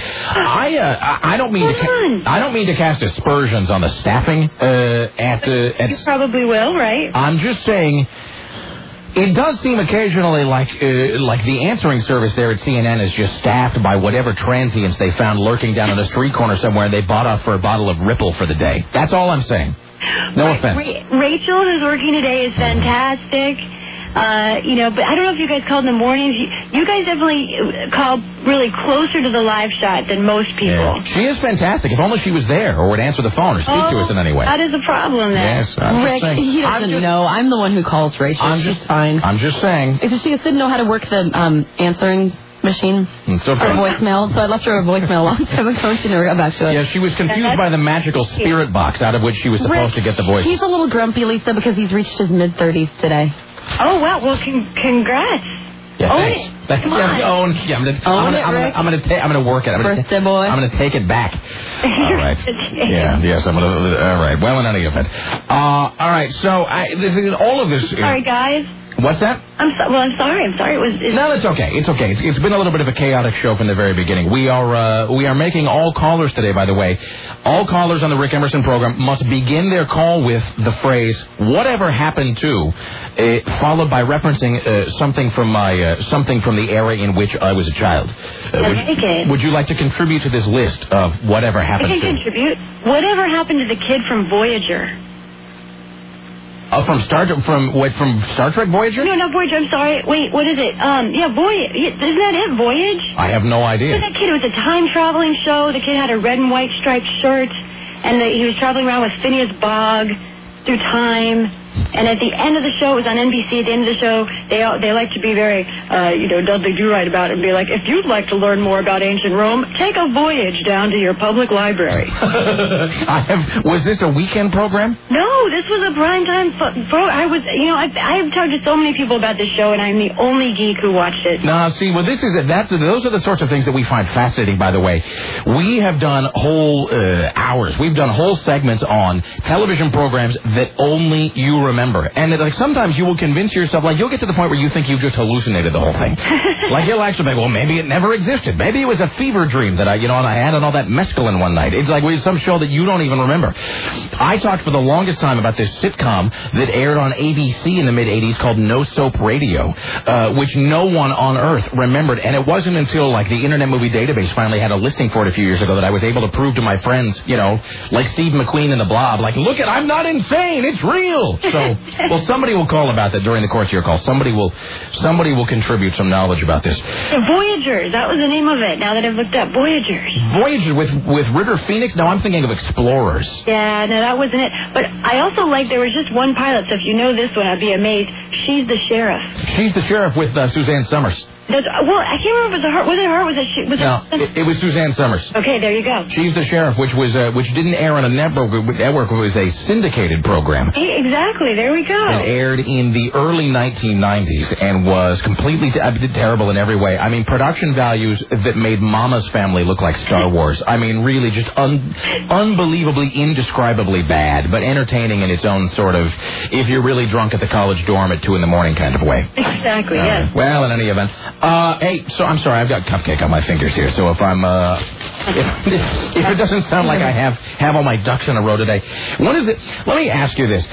I don't mean to cast aspersions on the staffing You probably will, right? I'm just saying, it does seem occasionally like the answering service there at CNN is just staffed by whatever transients they found lurking down on a street corner somewhere, and they bought off for a bottle of Ripple for the day. That's all I'm saying. No offense. Rachel, who's working today, is fantastic. But I don't know if you guys called in the mornings. You guys definitely call really closer to the live shot than most people. Yeah. She is fantastic. If only she was there or would answer the phone or speak to us in any way. That is a problem then. Yes, Rick, he doesn't know. I'm the one who calls Rachel. She's fine. I'm just saying. She just didn't know how to work the answering machine it's okay. or voicemail, so I left her a voicemail a long time ago. She never got back to it. Yeah, she was confused by the magical spirit box out of which she was supposed to get the voice. He's a little grumpy, Lisa, because he's reached his mid-30s today. Oh, wow. Well, congrats. Yeah, own thanks. it. Come on. I'm gonna work it. Birthday boy. I'm gonna take it back. All right. Yes. I'm gonna. All right. Well, in any event. All right. So this is all of this. Sorry, guys. What's that? I'm sorry. No, it's okay. It's okay. It's been a little bit of a chaotic show from the very beginning. We are making all callers today, by the way. All callers on the Rick Emerson program must begin their call with the phrase "whatever happened to," followed by referencing something from the era in which I was a child. Would you like to contribute to this list of whatever happened to? I can contribute. Whatever happened to the kid from Voyager? From Star Trek Voyager? No, not Voyager. I'm sorry. Wait, what is it? Voyage. Isn't that it? Voyage? I have no idea. That kid, it was a time traveling show. The kid had a red and white striped shirt, and he was traveling around with Phineas Bogg through time. And at the end of the show, it was on NBC. At the end of the show, they like to be very, Dudley Do-Right about it and be like, if you'd like to learn more about ancient Rome, take a voyage down to your public library. Was this a weekend program? No, this was a primetime program. I've talked to so many people about this show, and I'm the only geek who watched it. No, see, well, those are the sorts of things that we find fascinating, by the way. We have done whole hours. We've done whole segments on television programs that only you remember. And sometimes you will convince yourself, you'll get to the point where you think you've just hallucinated the whole thing. You'll actually think, well, maybe it never existed. Maybe it was a fever dream that I had on all that mescaline one night. It's like some show that you don't even remember. I talked for the longest time about this sitcom that aired on ABC in the mid-'80s called No Soap Radio, which no one on earth remembered. And it wasn't until, the Internet Movie Database finally had a listing for it a few years ago that I was able to prove to my friends, like Steve McQueen in The Blob, look I'm not insane, it's real. So, well, somebody will call about that during the course of your call. Somebody will contribute some knowledge about this. Voyagers, that was the name of it. Now that I've looked up, Voyagers. Voyagers with River Phoenix? No, I'm thinking of Explorers. Yeah, no, that wasn't it. But I also there was just one pilot, so if you know this one, I'd be amazed. She's the Sheriff. She's the Sheriff with Suzanne Summers. I can't remember if it was her. Was it her? Was it she? It was Suzanne Summers. Okay, there you go. She's the Sheriff, which didn't air on a network. It was a syndicated program. Exactly. There we go. It aired in the early 1990s and was completely terrible in every way. I mean, production values that made Mama's Family look like Star Wars. I mean, really just unbelievably, indescribably bad, but entertaining in its own sort of, if you're really drunk at the college dorm at 2 a.m. kind of way. Exactly, yes. Well, in any event. Hey, so I'm sorry, I've got cupcake on my fingers here, so if I'm, if it doesn't sound like I have all my ducks in a row today, what is it? Let me ask you this.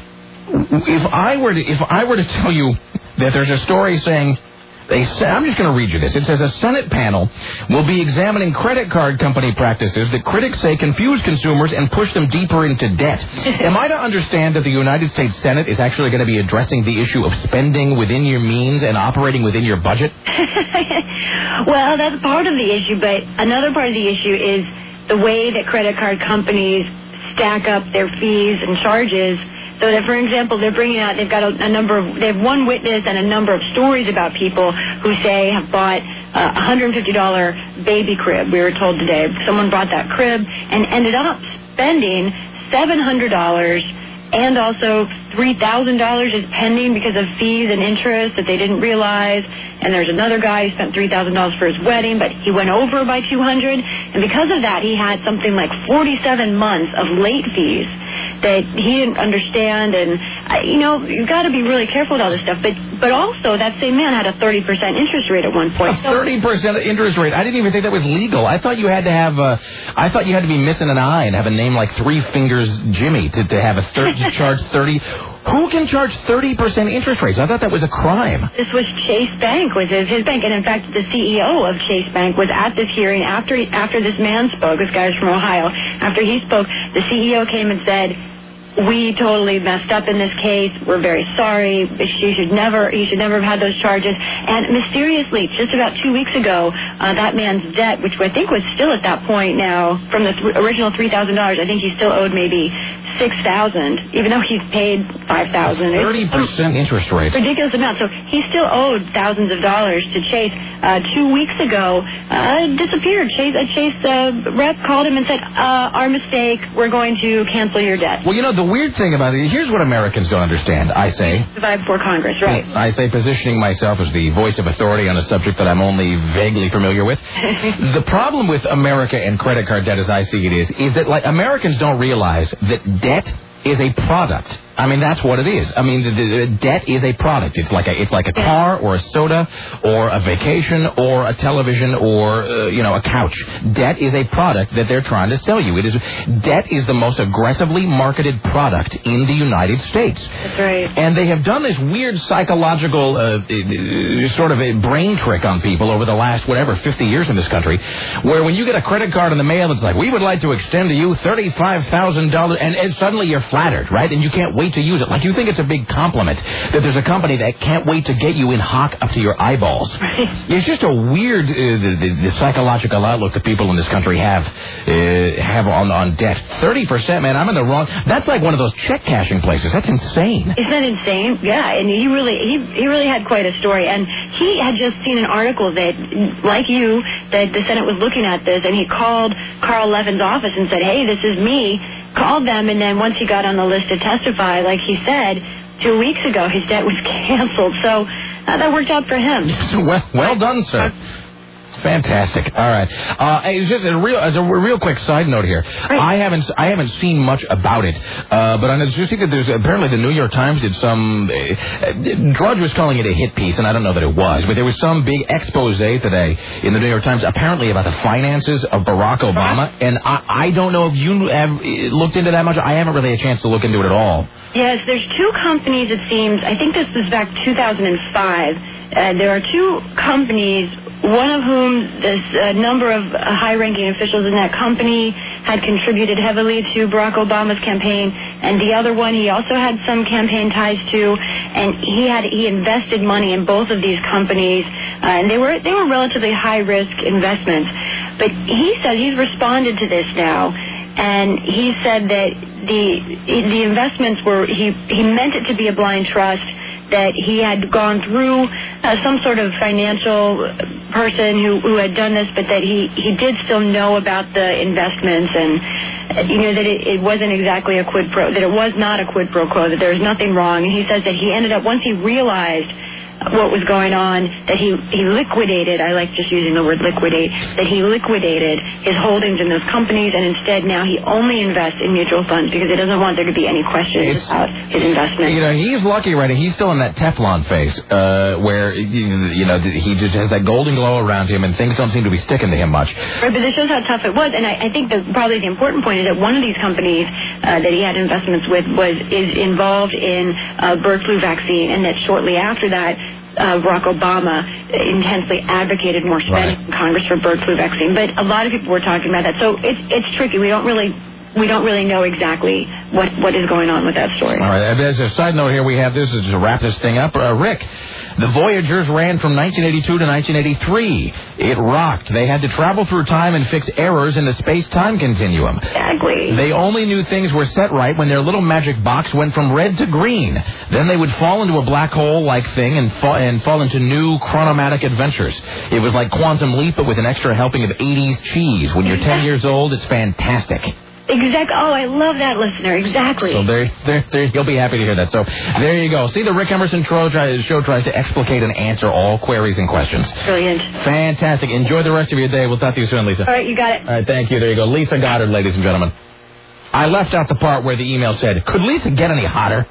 If I were to tell you that there's a story saying, I'm just going to read you this. It says a Senate panel will be examining credit card company practices that critics say confuse consumers and push them deeper into debt. Am I to understand that the United States Senate is actually going to be addressing the issue of spending within your means and operating within your budget? Well, that's part of the issue, but another part of the issue is the way that credit card companies stack up their fees and charges. So that, for example, they're bringing out, they've got they have one witness and a number of stories about people who say have bought a $150 baby crib, we were told today. Someone bought that crib and ended up spending $700 and also $3,000 is pending because of fees and interest that they didn't realize. And there's another guy who spent $3,000 for his wedding, but he went over by $200. And because of that, he had something like 47 months of late fees that he didn't understand. And, you've got to be really careful with all this stuff. But also, that same man had a 30% interest rate at one point. A 30% interest rate? I didn't even think that was legal. I thought you had to be missing an eye and have a name like Three Fingers Jimmy to have to charge 30. Who can charge 30% interest rates? I thought that was a crime. This was Chase Bank, was his bank. And in fact, the CEO of Chase Bank was at this hearing after this man spoke. This guy was from Ohio. After he spoke, the CEO came and said, we totally messed up in this case. We're very sorry. You should never have had those charges. And mysteriously, just about 2 weeks ago, that man's debt, which I think was still at that point now, from the original $3,000, I think he still owed maybe $6,000, even though he's paid $5,000. 30% interest rate. Ridiculous amount. So he still owed thousands of dollars to Chase. 2 weeks ago, disappeared. Chase rep called him and said, our mistake, we're going to cancel your debt. Well, the weird thing about it, here's what Americans don't understand, I say. Survive before Congress, right. I say positioning myself as the voice of authority on a subject that I'm only vaguely familiar with. The problem with America and credit card debt, as I see it, is that, Americans don't realize that debt is a product. I mean, that's what it is. I mean, the debt is a product. It's like a car or a soda or a vacation or a television or, a couch. Debt is a product that they're trying to sell you. Debt is the most aggressively marketed product in the United States. That's right. And they have done this weird psychological sort of a brain trick on people over the last, 50 years in this country, where when you get a credit card in the mail, it's like, we would like to extend to you $35,000, and suddenly you're flattered, right? And you can't wait to use it. Like, you think it's a big compliment that there's a company that can't wait to get you in hock up to your eyeballs. Right. It's just a weird the psychological outlook that people in this country have on debt. 30%, man, I'm in the wrong. That's like one of those check cashing places. That's insane. Isn't that insane? Yeah, and he really had quite a story. And he had just seen an article that, like you, that the Senate was looking at this, and he called Carl Levin's office and said, hey, this is me. Called them, and then once he got on the list to testify, like he said, 2 weeks ago, his debt was canceled. So that worked out for him. Well done, sir. Fantastic. All right. It's just as a real quick side note here. Right. I haven't seen much about it, but I just think that there's apparently the New York Times did some. Drudge was calling it a hit piece, and I don't know that it was, but there was some big expose today in the New York Times, apparently about the finances of Barack Obama, and I don't know if you have looked into that much. I haven't really had a chance to look into it at all. Yes, there's two companies. It seems. I think this was back 2005. There are two companies. One of whom a number of high-ranking officials in that company had contributed heavily to Barack Obama's campaign, and the other one he also had some campaign ties to, and he invested money in both of these companies, and they were relatively high-risk investments. But he said he's responded to this now, and he said that the investments were he meant it to be a blind trust, that he had gone through some sort of financial person who had done this, but that he did still know about the investments, and that it wasn't exactly a quid pro, that it was not a quid pro quo, that there was nothing wrong. And he says that he ended up, once he realized what was going on, that he liquidated, I like just using the word liquidate, that he liquidated his holdings in those companies, and instead now he only invests in mutual funds because he doesn't want there to be any questions about his investment. He's lucky, right? He's still in that Teflon phase where, he just has that golden glow around him and things don't seem to be sticking to him much. Right, but this shows how tough it was, and I think probably the important point is that one of these companies that he had investments with is involved in bird flu vaccine, and that shortly after that, Barack Obama intensely advocated more spending in Congress for bird flu vaccine. But a lot of people were talking about that. So it's tricky. We don't really know exactly what is going on with that story. All right. As a side note here, we have this to wrap this thing up. Rick, the Voyagers ran from 1982 to 1983. It rocked. They had to travel through time and fix errors in the space-time continuum. Exactly. They only knew things were set right when their little magic box went from red to green. Then they would fall into a black hole-like thing and fall into new chronomatic adventures. It was like Quantum Leap, but with an extra helping of 80s cheese. When you're 10 years old, it's fantastic. Exactly. Oh, I love that listener. Exactly. So there, you'll be happy to hear that. So there you go. See, the Rick Emerson show tries to explicate and answer all queries and questions. Brilliant. Fantastic. Enjoy the rest of your day. We'll talk to you soon, Lisa. All right, you got it. All right, thank you. There you go. Lisa Goddard, ladies and gentlemen. I left out the part where the email said, could Lisa get any hotter?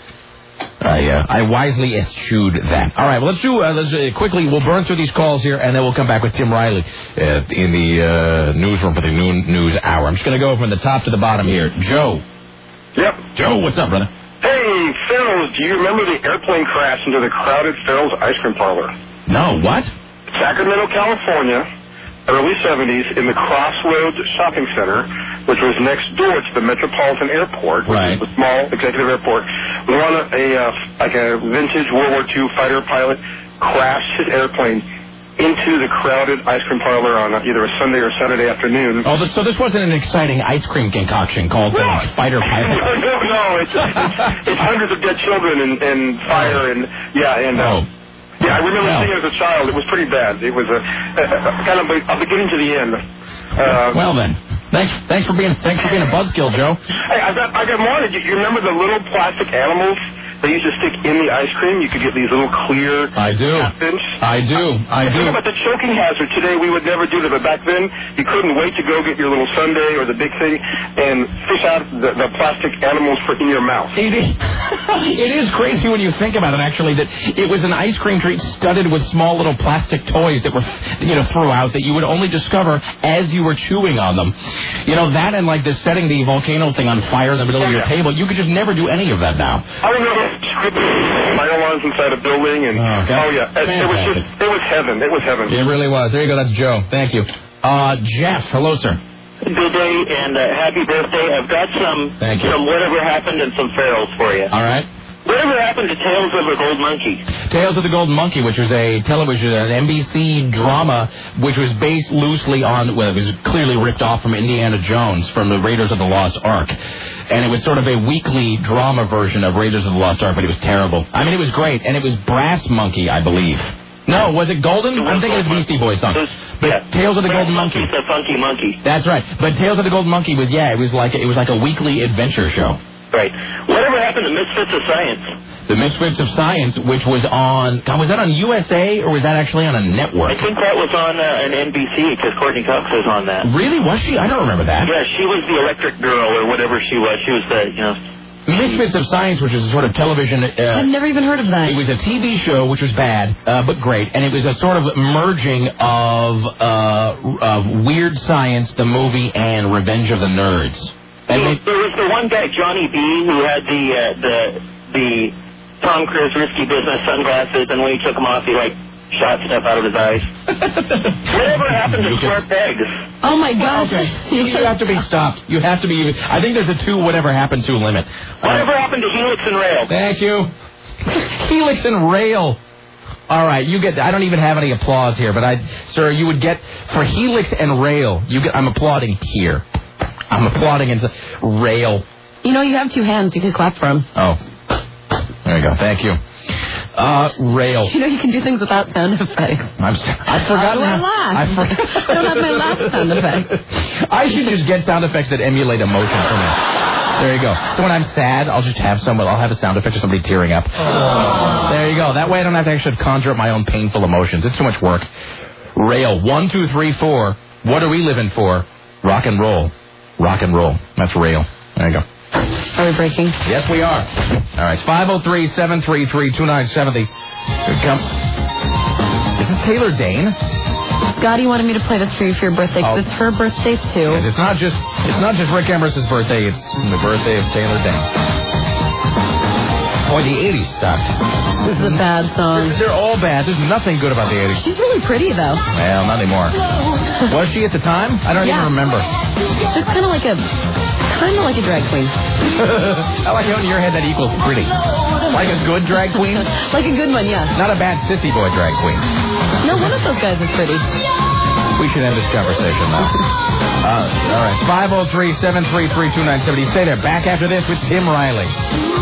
I wisely eschewed that. All right, well, let's quickly, we'll burn through these calls here, and then we'll come back with Tim Riley in the newsroom for the noon news hour. I'm just going to go from the top to the bottom here. Joe. Yep. Joe, what's up, brother? Hey, Phil, do you remember the airplane crash into the crowded Farrell's Ice Cream Parlor? No, what? Sacramento, California, early 70s, in the Crossroads Shopping Center. which was next door to the Metropolitan Airport, which is the small executive airport, was on a vintage World War II fighter pilot crashed his airplane into the crowded ice cream parlor on either a Sunday or Saturday afternoon. Oh, so this wasn't an exciting ice cream concoction called fighter pilot. No, it's hundreds of dead children and fire and yeah, I remember seeing it as a child. It was pretty bad. It was kind of a beginning to the end. Well then, thanks for being a buzzkill, Joe. Hey, I got more. You remember the little plastic animals they used to stick in the ice cream? You could get these little clear. I do. I do. Think about the choking hazard. Today we would never do that, but back then you couldn't wait to go get your little sundae or the big thing and fish out the plastic animals in your mouth. It is crazy when you think about it. Actually, that it was an ice cream treat studded with small little plastic toys that were throughout that you would only discover as you were chewing on them. That and like setting the volcano thing on fire in the middle of your table. You could just never do any of that now. I remember fire alarms inside a building, and it was heaven. It was heaven. It really was. There you go. That's Joe. Thank you. Jeff, hello, sir. Good day and happy birthday. I've got some Whatever Happened and some ferals for you. All right. Whatever happened to Tales of the Gold Monkey? Tales of the Golden Monkey, which was an NBC drama, which was based loosely on, it was clearly ripped off from Indiana Jones, from the Raiders of the Lost Ark. And it was sort of a weekly drama version of Raiders of the Lost Ark, but it was terrible. I mean, it was great, and it was Brass Monkey, I believe. No, was it Golden? I'm thinking of the Beastie Boys song. But Tales of the Golden Monkey. The Funky Monkey. That's right. But Tales of the Golden Monkey was like a weekly adventure show. Right. Whatever happened to Misfits of Science? The Misfits of Science, which was on... God, was that on USA, or was that actually on a network? I think that was on an NBC, because Courtney Cox was on that. Really? Was she? I don't remember that. Yeah, she was the electric girl, or whatever she was. She was the, Misfits of Science, which is a sort of television... I've never even heard of that. It was a TV show, which was bad, but great. And it was a sort of merging of Weird Science, the movie, and Revenge of the Nerds. There was the one guy, Johnny B, who had the Tom Cruise risky business sunglasses, and when he took them off, he shot stuff out of his eyes. Whatever happened to Square Pegs? Oh my gosh! Okay. You have to be stopped. You have to be. I think there's a 2 whatever happened to limit. Whatever happened to Helix and Rail? Thank you. Helix and Rail. All right, you get. I don't even have any applause here, but sir, you would get for Helix and Rail. I'm applauding here. I'm applauding and Rail. You have 2 hands. You can clap for them. Oh. There you go. Thank you. Rail. You can do things without sound effects. I forgot. I don't have my laugh sound effects. I should just get sound effects that emulate emotion for me. There you go. So when I'm sad, I'll just have I'll have a sound effect of somebody tearing up. Oh. There you go. That way I don't have to actually conjure up my own painful emotions. It's too much work. Rail. 1, 2, 3, 4. What are we living for? Rock and roll. Rock and roll. That's Rail. There you go. Are we breaking? Yes, we are. All right. 503-733-2970. Here it comes. Is this Taylor Dane? Scotty wanted me to play this for you for your birthday, because it's her birthday, too. Yes, it's not just Rick Emerson's birthday. It's the birthday of Taylor Dane. Boy, the 80s sucked. This is a bad song. They're all bad. There's nothing good about the 80s. She's really pretty, though. Well, not anymore. Was she at the time? I don't even remember. She's kind of like a drag queen. I like how in your head that equals pretty. Like a good drag queen? Like a good one, yeah. Not a bad sissy boy drag queen. No, one of those guys is pretty. We should end this conversation now. All right. 503-733-2970. Stay there. Back after this with Tim Riley.